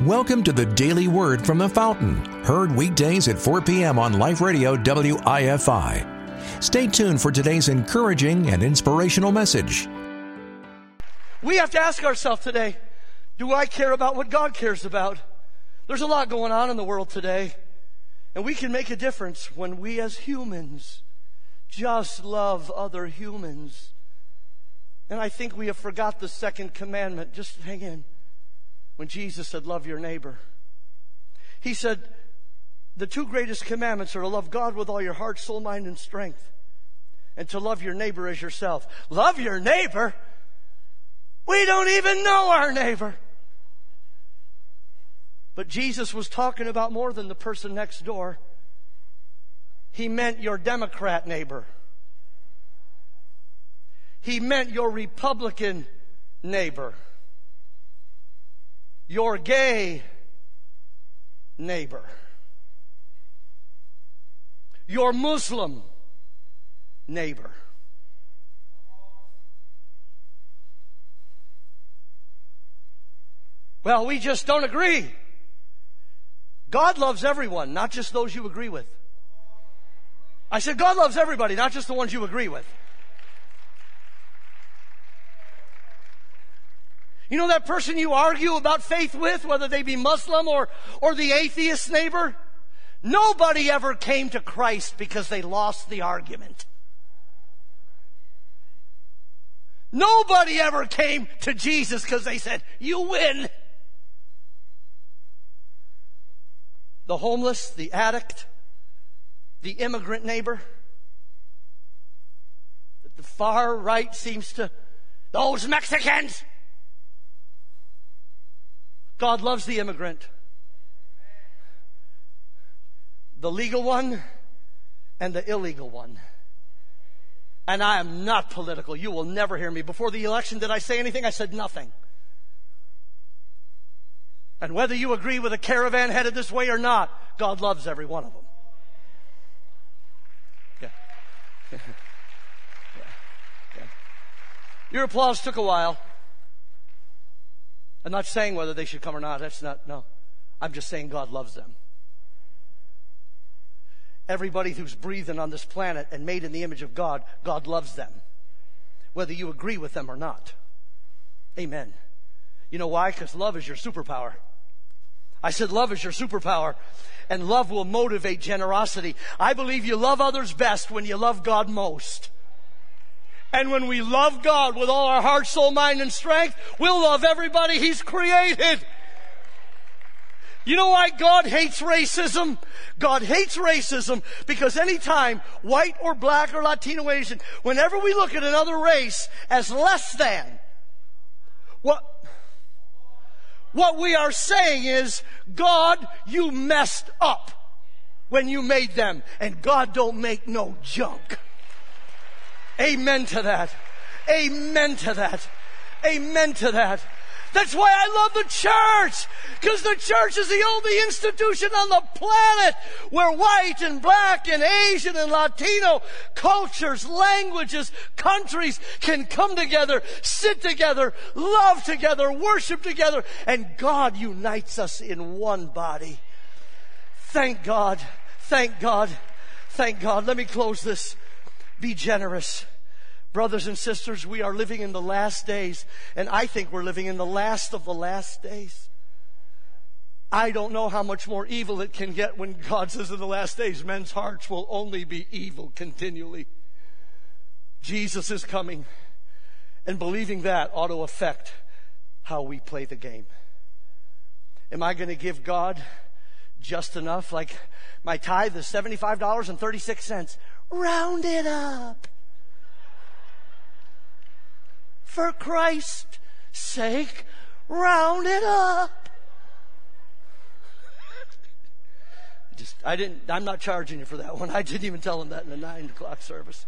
Welcome to the Daily Word from the Fountain, heard weekdays at 4 p.m. on Life Radio WIFI. Stay tuned for today's encouraging and inspirational message. We have to ask ourselves today, do I care about what God cares about? There's a lot going on in the world today, and we can make a difference when we as humans just love other humans. And I think we have forgot the second commandment. Just hang in. When Jesus said, love your neighbor. He said, the two greatest commandments are to love God with all your heart, soul, mind, and strength, and to love your neighbor as yourself. Love your neighbor? We don't even know our neighbor. But Jesus was talking about more than the person next door. He meant your Democrat neighbor. He meant your Republican neighbor. Your gay neighbor. Your Muslim neighbor. Well, we just don't agree. God loves everyone, not just those you agree with. I said God loves everybody, not just the ones you agree with. You know that person you argue about faith with, whether they be Muslim or the atheist neighbor? Nobody ever came to Christ because they lost the argument. Nobody ever came to Jesus because they said, you win. The homeless, the addict, the immigrant neighbor, that the far right seems to, those Mexicans. God loves the immigrant. The legal one and the illegal one. And I am not political. You will never hear me. Before the election, did I say anything? I said nothing. And whether you agree with a caravan headed this way or not, God loves every one of them. Yeah. Yeah. Your applause took a while. I'm not saying whether they should come or not. No. I'm just saying God loves them. Everybody who's breathing on this planet and made in the image of God, God loves them. Whether you agree with them or not. Amen. You know why? Because love is your superpower. I said love is your superpower. And love will motivate generosity. I believe you love others best when you love God most. And when we love God with all our heart, soul, mind, and strength, we'll love everybody He's created. You know why God hates racism? God hates racism because anytime white or black or Latino, Asian, whenever we look at another race as less than, what we are saying is, God, you messed up when you made them, and God don't make no junk. Amen to that. Amen to that. Amen to that. That's why I love the church. Because the church is the only institution on the planet where white and black and Asian and Latino cultures, languages, countries can come together, sit together, love together, worship together, and God unites us in one body. Thank God. Thank God. Thank God. Let me close this. Be generous. Brothers and sisters, we are living in the last days, and I think we're living in the last of the last days. I don't know how much more evil it can get when God says in the last days, men's hearts will only be evil continually. Jesus is coming, and believing that ought to affect how we play the game. Am I going to give God just enough? Like my tithe is $75.36. Round it up. For Christ's sake, round it up. I'm not charging you for that one. I didn't even tell him that in the 9 o'clock service.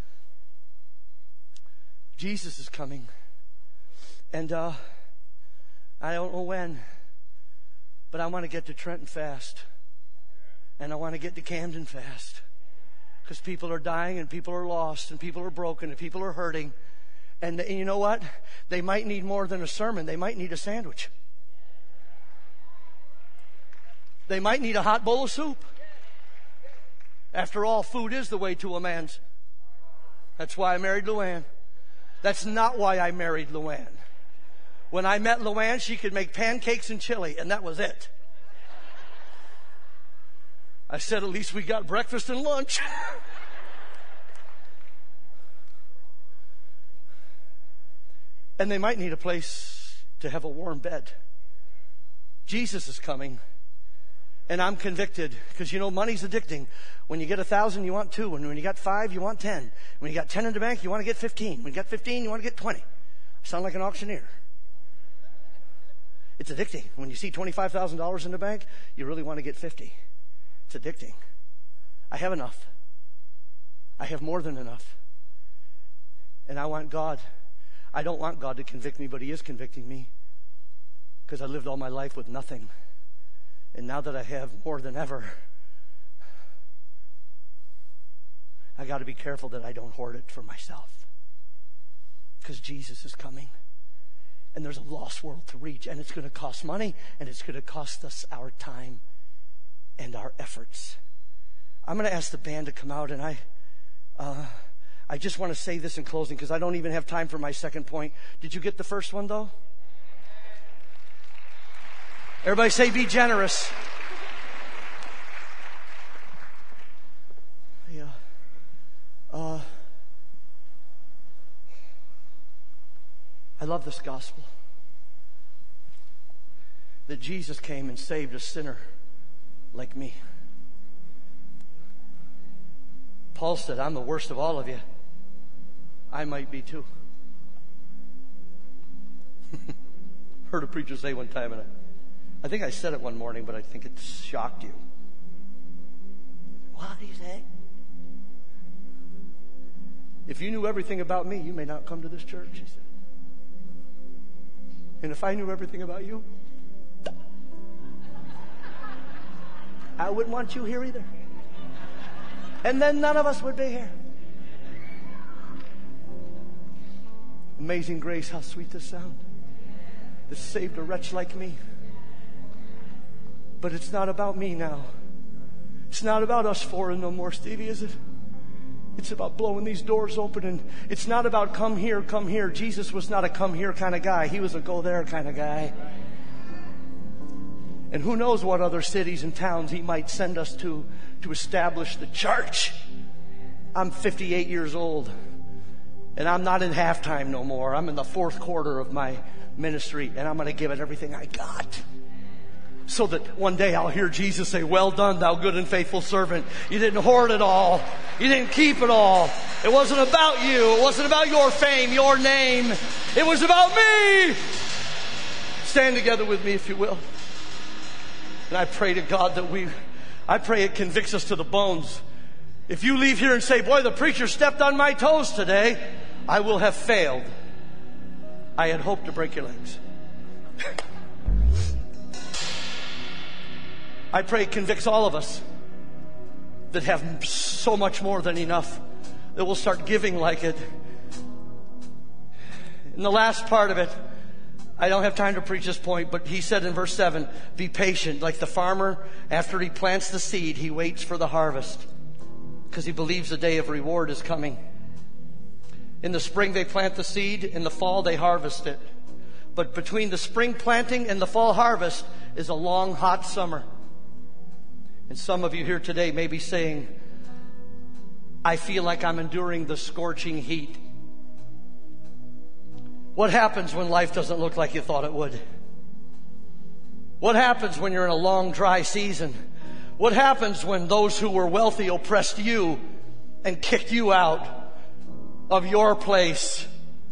Jesus is coming. And I don't know when, but I want to get to Trenton fast. And I want to get to Camden fast. Because people are dying and people are lost and people are broken and people are hurting. And you know what? They might need more than a sermon. They might need a sandwich. They might need a hot bowl of soup. After all, food is the way to a man's. That's why I married Luann. That's not why I married Luann. When I met Luann, she could make pancakes and chili, and that was it. I said, at least we got breakfast and lunch. And they might need a place to have a warm bed. Jesus is coming. And I'm convicted, because money's addicting. When you get 1,000, you want 2. And when you got 5, you want 10. When you got 10 in the bank, you want to get 15. When you got 15, you want to get 20. I sound like an auctioneer. It's addicting. When you see $25,000 in the bank, you really want to get 50. It's addicting. I have enough. I have more than enough. And I want God. I don't want God to convict me, but He is convicting me. Because I lived all my life with nothing. And now that I have more than ever, I got to be careful that I don't hoard it for myself. Because Jesus is coming. And there's a lost world to reach. And it's going to cost money. And it's going to cost us our time and our efforts. I'm going to ask the band to come out. And I just want to say this in closing, because I don't even have time for my second point. Did you get the first one, though? Everybody say, be generous. Yeah. I love this gospel. That Jesus came and saved a sinner like me. Paul said, I'm the worst of all of you. I might be too. Heard a preacher say one time, and I think I said it one morning, but I think it shocked you. What do you say? If you knew everything about me, you may not come to this church, he said. And if I knew everything about you, I wouldn't want you here either. And then none of us would be here. Amazing grace, how sweet the sound that saved a wretch like me. But it's not about me now. It's not about us four and no more, Stevie, is it? It's about blowing these doors open. And it's not about come here, come here. Jesus was not a come here kind of guy. He was a go there kind of guy. And who knows what other cities and towns He might send us to establish the church. I'm 58 years old. And I'm not in halftime no more. I'm in the fourth quarter of my ministry. And I'm going to give it everything I got. So that one day I'll hear Jesus say, well done, thou good and faithful servant. You didn't hoard it all. You didn't keep it all. It wasn't about you. It wasn't about your fame, your name. It was about me. Stand together with me, if you will. And I pray to God that I pray it convicts us to the bones. If you leave here and say, boy, the preacher stepped on my toes today, I will have failed. I had hoped to break your legs. I pray it convicts all of us that have so much more than enough, that we'll start giving like it. In the last part of it, I don't have time to preach this point, but he said in verse 7, be patient. Like the farmer, after he plants the seed, he waits for the harvest because he believes the day of reward is coming. In the spring, they plant the seed. In the fall, they harvest it. But between the spring planting and the fall harvest is a long, hot summer. And some of you here today may be saying, I feel like I'm enduring the scorching heat. What happens when life doesn't look like you thought it would? What happens when you're in a long, dry season? What happens when those who were wealthy oppressed you and kicked you out of your place?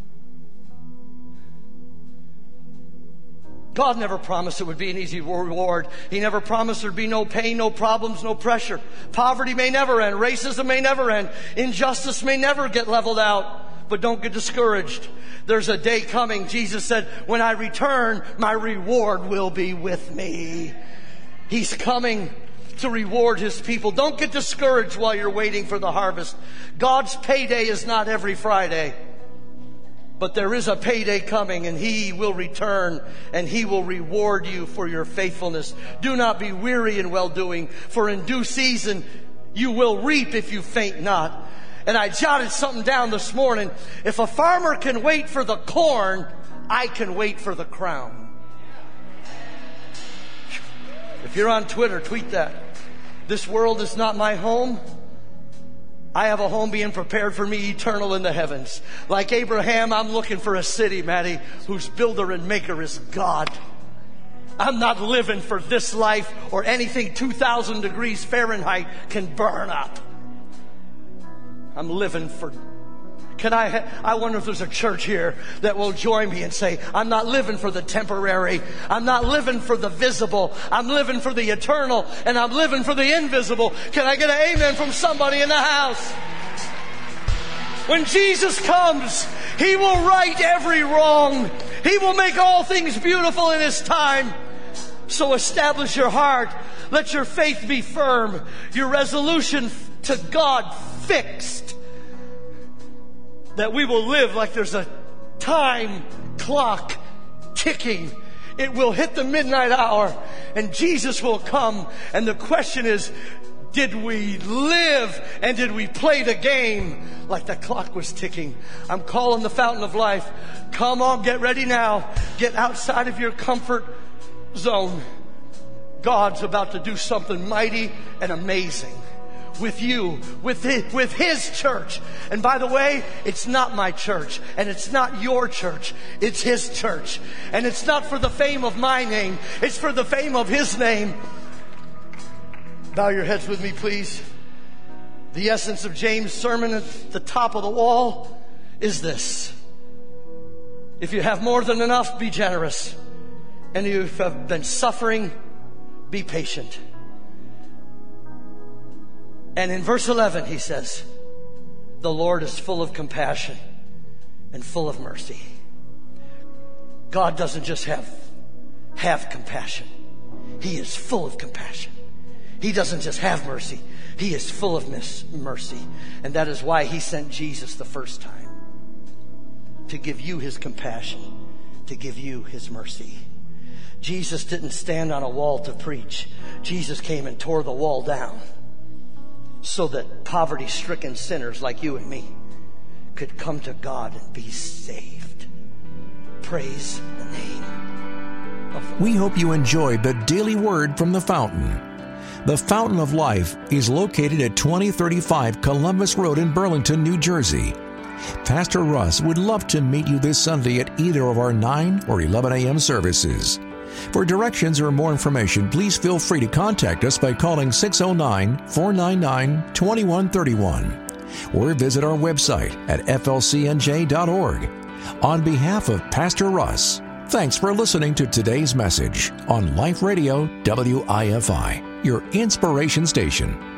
God never promised it would be an easy reward. He never promised there'd be no pain, no problems, no pressure. Poverty may never end. Racism may never end. Injustice may never get leveled out. But don't get discouraged. There's a day coming. Jesus said, when I return, my reward will be with me. He's coming to reward His people. Don't get discouraged while you're waiting for the harvest. God's payday is not every Friday, But there is a payday coming, and He will return, and He will reward you for your faithfulness. Do not be weary in well-doing, for in due season you will reap if you faint not. And I jotted something down this morning. If a farmer can wait for the corn, I can wait for the crown. If you're on Twitter, tweet that. This world is not my home. I have a home being prepared for me, eternal in the heavens. Like Abraham, I'm looking for a city, Maddie, whose builder and maker is God. I'm not living for this life or anything 2,000 degrees Fahrenheit can burn up. I'm living for... I wonder if there's a church here that will join me and say, I'm not living for the temporary. I'm not living for the visible. I'm living for the eternal, and I'm living for the invisible. Can I get an amen from somebody in the house? When Jesus comes, He will right every wrong. He will make all things beautiful in His time. So establish your heart. Let your faith be firm. Your resolution to God fixed. That we will live like there's a time clock ticking. It will hit the midnight hour and Jesus will come. And the question is, did we live and did we play the game like the clock was ticking? I'm calling the fountain of life. Come on, get ready now. Get outside of your comfort zone. God's about to do something mighty and amazing. With you, with His church. And by the way, it's not my church, and it's not your church, it's His church. And it's not for the fame of my name, it's for the fame of His name. Bow your heads with me, please. The essence of James' sermon at the top of the wall is this: if you have more than enough, be generous. And if you have been suffering, be patient. And in verse 11, he says, the Lord is full of compassion and full of mercy. God doesn't just have compassion. He is full of compassion. He doesn't just have mercy. He is full of mercy. And that is why He sent Jesus the first time. To give you His compassion. To give you His mercy. Jesus didn't stand on a wall to preach. Jesus came and tore the wall down. So that poverty-stricken sinners like you and me could come to God and be saved. Praise the name of the Lord. We hope you enjoyed the Daily Word from the Fountain. The Fountain of Life is located at 2035 Columbus Road in Burlington, New Jersey. Pastor Russ would love to meet you this Sunday at either of our 9 or 11 a.m. services. For directions or more information, please feel free to contact us by calling 609-499-2131 or visit our website at flcnj.org. On behalf of Pastor Russ, thanks for listening to today's message on Life Radio WIFI, your inspiration station.